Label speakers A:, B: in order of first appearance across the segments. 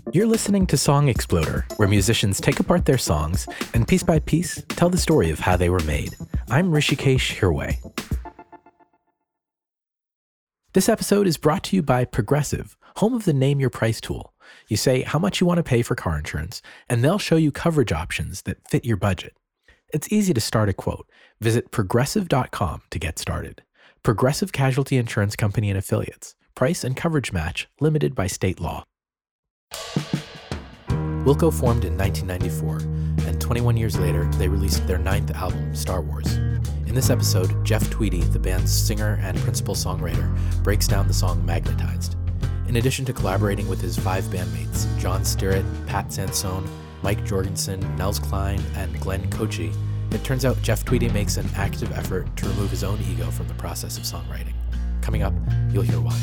A: You're listening to Song Exploder, where musicians take apart their songs and piece by piece tell the story of how they were made. I'm Rishikesh Hirway. This episode is brought to you by Progressive, home of the Name Your Price tool. You say how much you want to pay for car insurance, and they'll show you coverage options that fit your budget. It's easy to start a quote. Visit progressive.com to get started. Progressive Casualty Insurance Company and Affiliates. Price and coverage match limited by state law. Wilco formed in 1994, and 21 years later, they released their 9th album, Star Wars. In this episode, Jeff Tweedy, the band's singer and principal songwriter, breaks down the song Magnetized. In addition to collaborating with his 5 bandmates, John Stirratt, Pat Sansone, Mike Jorgensen, Nels Klein, and Glenn Kochi, it turns out Jeff Tweedy makes an active effort to remove his own ego from the process of songwriting. Coming up, you'll hear why.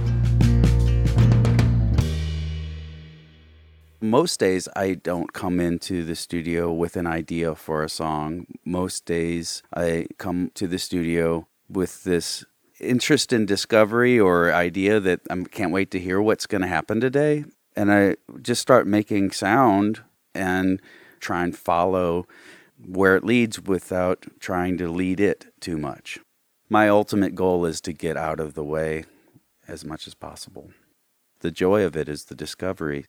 B: Most days I don't come into the studio with an idea for a song. Most days I come to the studio with this interest in discovery or idea that I can't wait to hear what's going to happen today. And I just start making sound and try and follow where it leads without trying to lead it too much. My ultimate goal is to get out of the way as much as possible. The joy of it is the discovery.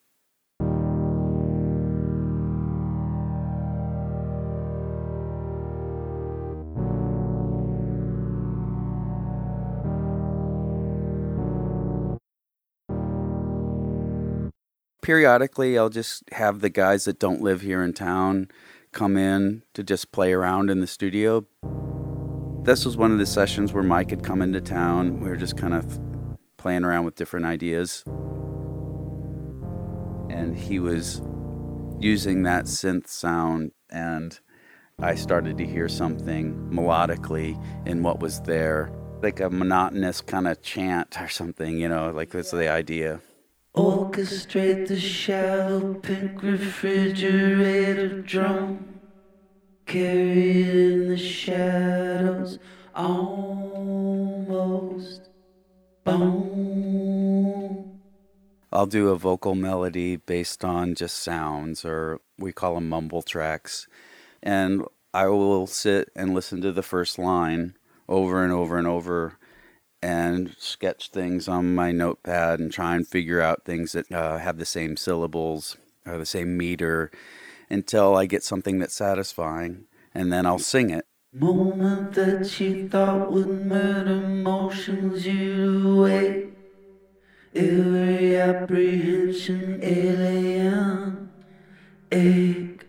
B: Periodically, I'll just have the guys that don't live here in town come in to just play around in the studio. This was one of the sessions where Mike had come into town. We were just kind of playing around with different ideas. And he was using that synth sound, and I started to hear something melodically in what was there, like a monotonous kind of chant or something, like that's the idea.
C: Orchestrate the shallow pink refrigerator drum, carry it in the shadows, almost boom.
B: I'll do a vocal melody based on just sounds, or we call them mumble tracks, and I will sit and listen to the first line over and over and over and sketch things on my notepad and try and figure out things that have the same syllables or the same meter until I get something that's satisfying, and then I'll sing it.
C: Moment that you thought would murder motions you away, every apprehension alien, ache,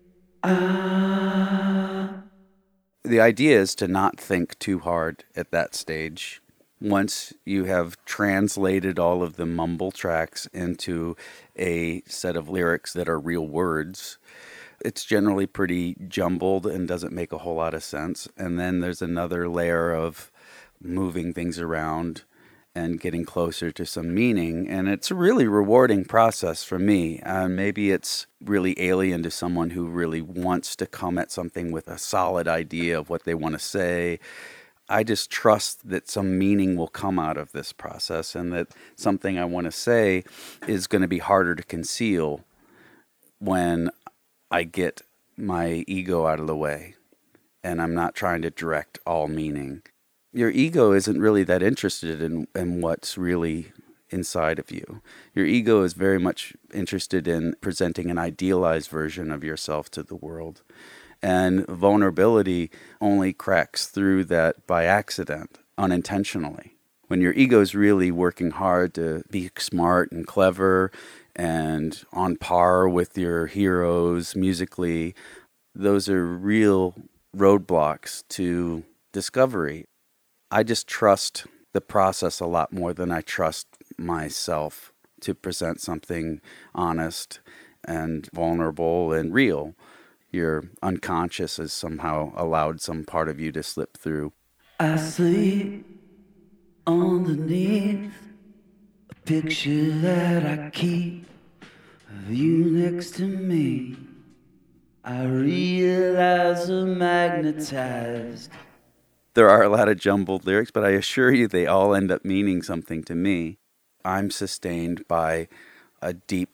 C: ah.
B: The idea is to not think too hard at that stage. Once you have translated all of the mumble tracks into a set of lyrics that are real words, it's generally pretty jumbled and doesn't make a whole lot of sense. And then there's another layer of moving things around and getting closer to some meaning. And it's a really rewarding process for me. Maybe it's really alien to someone who really wants to come at something with a solid idea of what they want to say. I just trust that some meaning will come out of this process, and that something I want to say is going to be harder to conceal when I get my ego out of the way and I'm not trying to direct all meaning. Your ego isn't really that interested in what's really inside of you. Your ego is very much interested in presenting an idealized version of yourself to the world. And vulnerability only cracks through that by accident, unintentionally. When your ego is really working hard to be smart and clever and on par with your heroes musically, those are real roadblocks to discovery. I just trust the process a lot more than I trust myself to present something honest and vulnerable and real. Your unconscious has somehow allowed some part of you to slip through.
C: I sleep underneath a picture that I keep of you next to me. I realize I'm magnetized.
B: There are a lot of jumbled lyrics, but I assure you they all end up meaning something to me. I'm sustained by a deep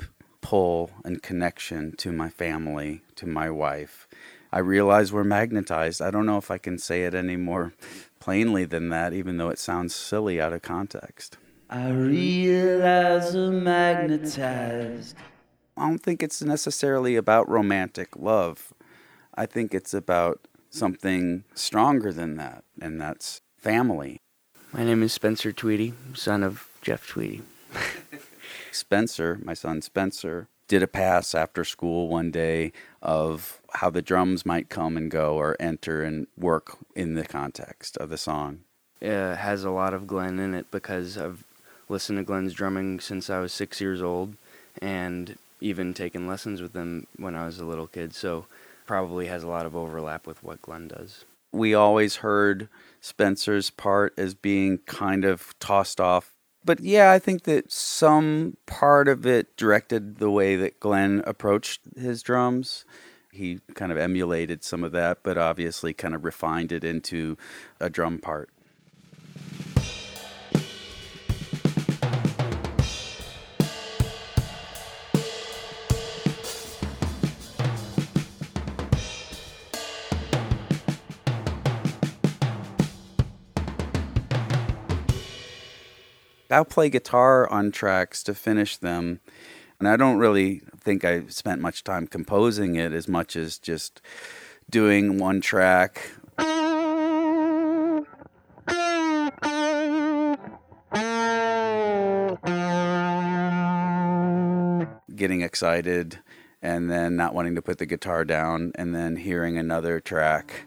B: pull and connection to my family, to my wife. I realize we're magnetized. I don't know if I can say it any more plainly than that, even though it sounds silly out of context.
C: I realize I'm magnetized.
B: I don't think it's necessarily about romantic love. I think it's about something stronger than that, and that's family.
D: My name is Spencer Tweedy, son of Jeff Tweedy.
B: Spencer, my son Spencer, did a pass after school one day of how the drums might come and go or enter and work in the context of the song.
D: It has a lot of Glenn in it because I've listened to Glenn's drumming since I was 6 years old and even taken lessons with him when I was a little kid, so probably has a lot of overlap with what Glenn does.
B: We always heard Spencer's part as being kind of tossed off. But yeah, I think that some part of it directed the way that Glenn approached his drums. He kind of emulated some of that, but obviously kind of refined it into a drum part. I'll play guitar on tracks to finish them, and I don't really think I spent much time composing it as much as just doing one track. Getting excited, and then not wanting to put the guitar down, and then hearing another track.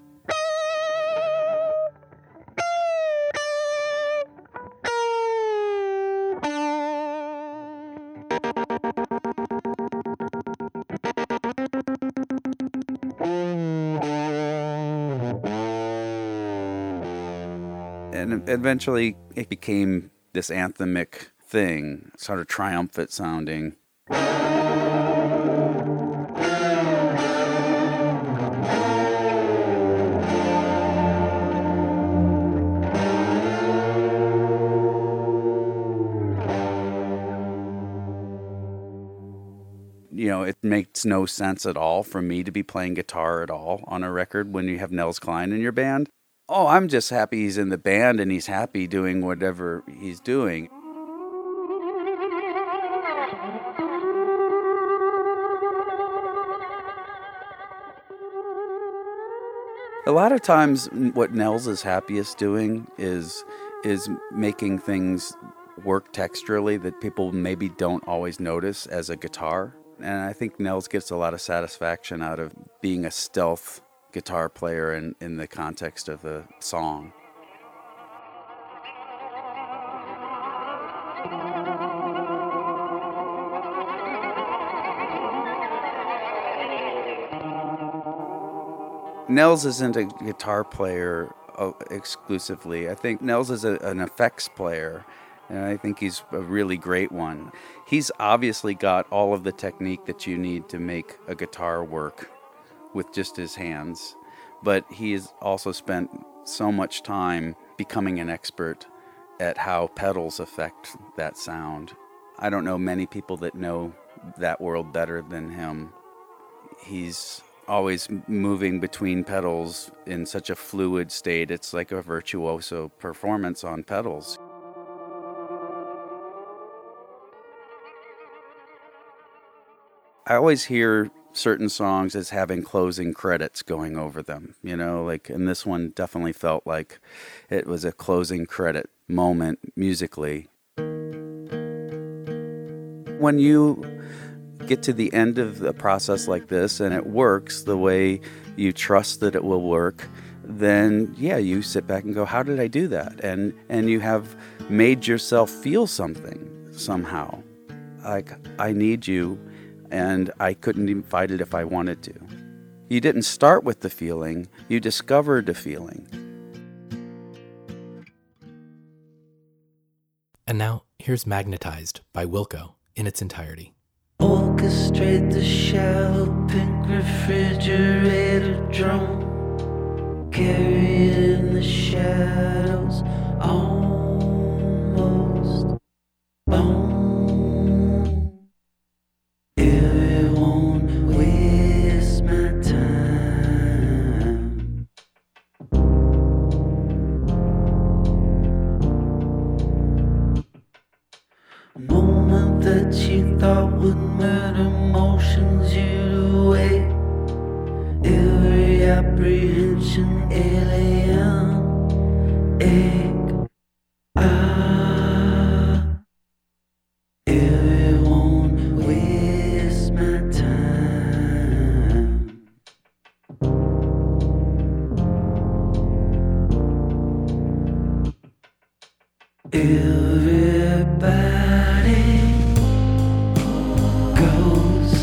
B: And eventually it became this anthemic thing, sort of triumphant sounding. You know, it makes no sense at all for me to be playing guitar at all on a record when you have Nels Cline in your band. Oh, I'm just happy he's in the band and he's happy doing whatever he's doing. A lot of times what Nels is happiest doing is making things work texturally that people maybe don't always notice as a guitar. And I think Nels gets a lot of satisfaction out of being a stealth guitar player in the context of a song. Nels isn't a guitar player exclusively. I think Nels is an effects player, and I think he's a really great one. He's obviously got all of the technique that you need to make a guitar work with just his hands, but he has also spent so much time becoming an expert at how pedals affect that sound. I don't know many people that know that world better than him. He's always moving between pedals in such a fluid state. It's like a virtuoso performance on pedals. I always hear certain songs as having closing credits going over them, you know, like, and this one definitely felt like it was a closing credit moment musically. When you get to the end of a process like this and it works the way you trust that it will work, then yeah, you sit back and go, how did I do that? And you have made yourself feel something somehow. Like, I need you, and I couldn't even fight it if I wanted to. You didn't start with the feeling, you discovered a feeling.
A: And now, here's Magnetized by Wilco in its entirety.
C: Orchestrate the shallow pink refrigerator drum. Carry it in the shadows, almost. Boom. If would murder motions you'd away. Every apprehension alien ache. Everyone wastes my time. Everybody goes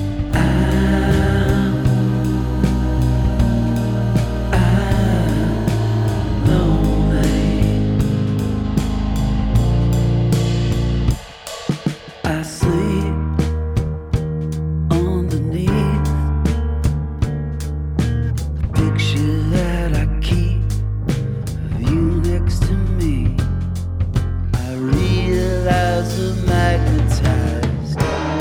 C: I'm lonely. I sleep underneath the picture that I keep of you next to me. I realize we're magnetized.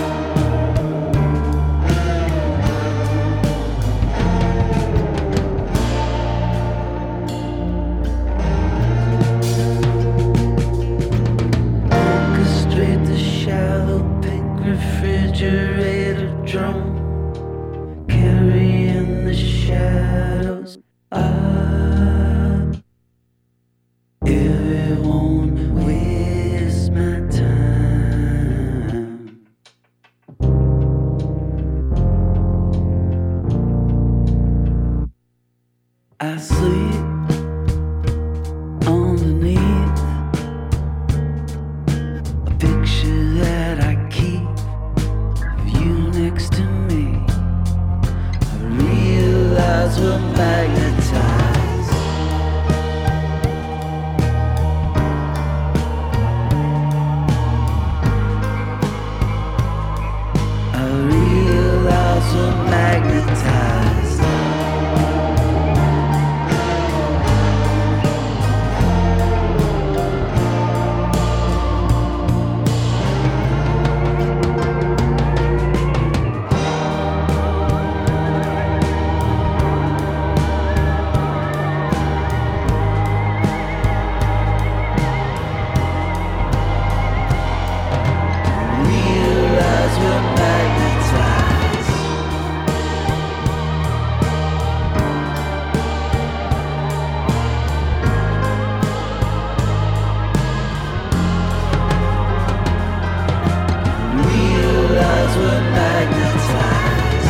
C: Orchestrate the shallow pink refrigerator drum, carrying the shadows up. Everyone wastes my time. I sleep underneath a picture that I keep of you next to me. I realize we're magnetized. I realize we're magnetized. Realize we're magnetized. Realize we're magnetized.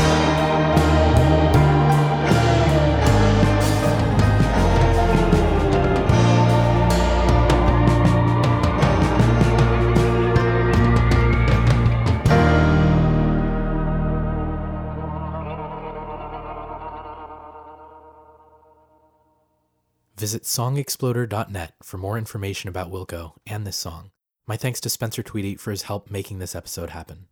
A: Visit songexploder.net for more information about Wilco and this song. My thanks to Spencer Tweedy for his help making this episode happen.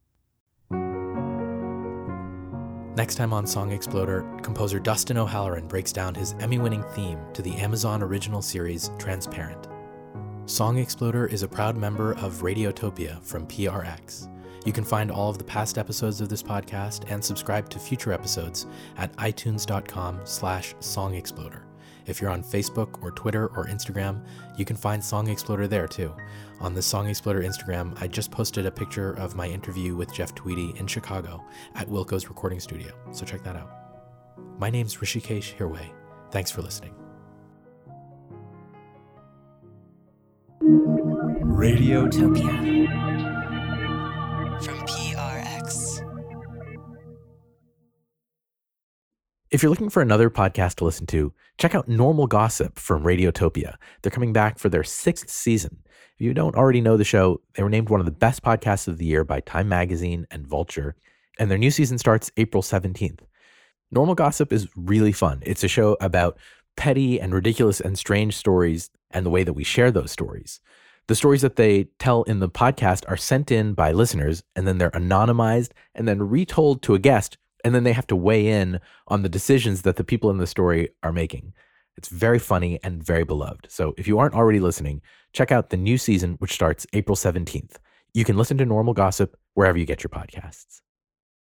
A: Next time on Song Exploder, composer Dustin O'Halloran breaks down his Emmy-winning theme to the Amazon original series Transparent. Song Exploder is a proud member of Radiotopia from PRX. You can find all of the past episodes of this podcast and subscribe to future episodes at itunes.com/songexploder. If you're on Facebook or Twitter or Instagram, you can find Song Exploder there too. On the Song Exploder Instagram, I just posted a picture of my interview with Jeff Tweedy in Chicago at Wilco's recording studio, so check that out. My name's Rishikesh Hirway. Thanks for listening.
E: Radiotopia from PRX.
A: If you're looking for another podcast to listen to, check out Normal Gossip from Radiotopia. They're coming back for their 6th season. If you don't already know the show, they were named one of the best podcasts of the year by Time Magazine and Vulture, and their new season starts April 17th. Normal Gossip is really fun. It's a show about petty and ridiculous and strange stories and the way that we share those stories. The stories that they tell in the podcast are sent in by listeners, and then they're anonymized and then retold to a guest, and then they have to weigh in on the decisions that the people in the story are making. It's very funny and very beloved. So if you aren't already listening, check out the new season, which starts April 17th. You can listen to Normal Gossip wherever you get your podcasts.